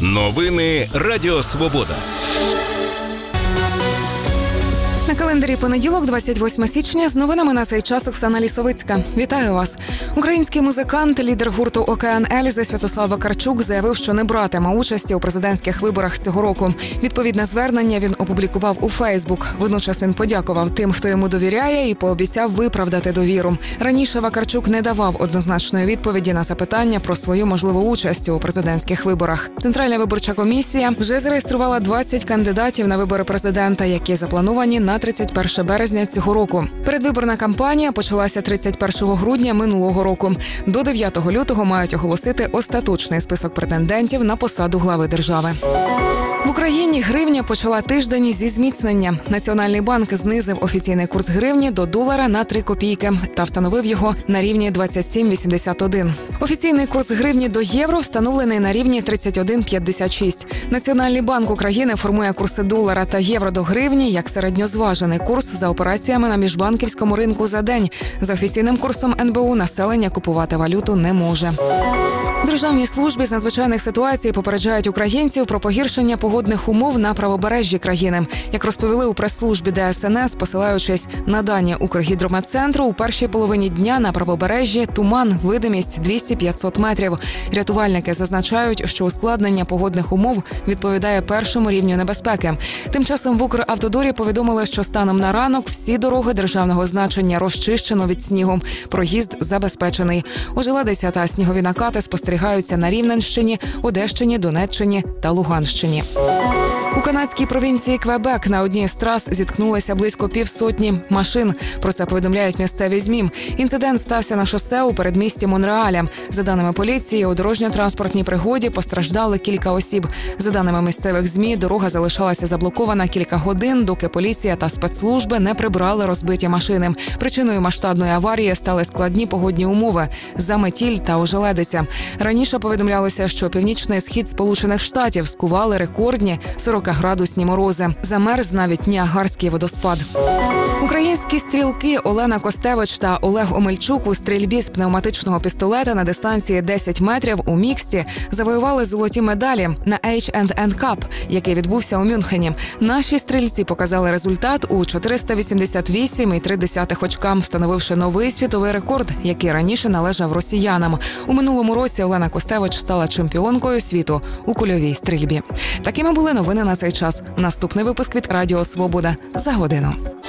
Новини Радіо Свобода. На календарі понеділок, 28 січня, з новинами на цей час Оксана Лісовицька. Вітаю вас. Український музикант, лідер гурту «Океан Ельзи» Святослав Вакарчук заявив, що не братиме участі у президентських виборах цього року. Відповідне звернення він опублікував у Фейсбук. Водночас він подякував тим, хто йому довіряє, і пообіцяв виправдати довіру. Раніше Вакарчук не давав однозначної відповіді на запитання про свою можливу участь у президентських виборах. Центральна виборча комісія вже зареєструвала 20 кандидатів на вибори президента, які заплановані на 31 березня цього року. Передвиборна кампанія почалася 31 грудня минулого року. До 9 лютого мають оголосити остаточний список претендентів на посаду глави держави. В Україні гривня почала тиждень зі зміцнення. Національний банк знизив офіційний курс гривні до долара на 3 копійки та встановив його на рівні 27,81. Офіційний курс гривні до євро встановлений на рівні 31,56. Національний банк України формує курси долара та євро до гривні як середньозважений курс за операціями на міжбанківському ринку за день. За офіційним курсом НБУ населення купувати валюту не може. В Державній службі з надзвичайних ситуацій попереджають українців про погіршення погодних умов на правобережжі країни. Як розповіли у прес-службі ДСНС, посилаючись на дані Укргідрометцентру, у першій половині дня на правобережжі туман, видимість 200-500 метрів. Рятувальники зазначають, що ускладнення погодних умов відповідає першому рівню небезпеки. Тим часом в Укравтодорі повідомили, що станом на ранок всі дороги державного значення розчищено від снігу. Проїзд забезпечений. Ожеледиця та снігові накати спостерігаються на Рівненщині, Одещині, Донеччині та Луганщині. У канадській провінції Квебек на одній з трас зіткнулися близько 150 машин. Про це повідомляють місцеві ЗМІ. Інцидент стався на шосе у передмісті Монреаля. За даними поліції, у дорожньо-транспортній пригоді постраждали кілька осіб. За даними місцевих ЗМІ, дорога залишалася заблокована кілька годин, доки поліція та спецслужби не прибрали розбиті машини. Причиною масштабної аварії стали складні погодні умови – заметіль та ожеледиця. Раніше повідомлялося, що північний схід Сполучених Штатів скували рекордні 40-градусні морози. Замерз навіть Ніагарський водоспад. Українські стрілки Олена Костевич та Олег Омельчук у стрільбі з пневматичного пістолета на дистанції 10 метрів у міксті завоювали золоті медалі на H&N Cup, який відбувся у Мюнхені. Наші стрільці показали результат у 488,3 очка, встановивши новий світовий рекорд, який раніше належав росіянам. У минулому році Олена Костевич стала чемпіонкою світу у кульовій стрільбі. Такими були новини на цей час. Наступний випуск від Радіо Свобода за годину.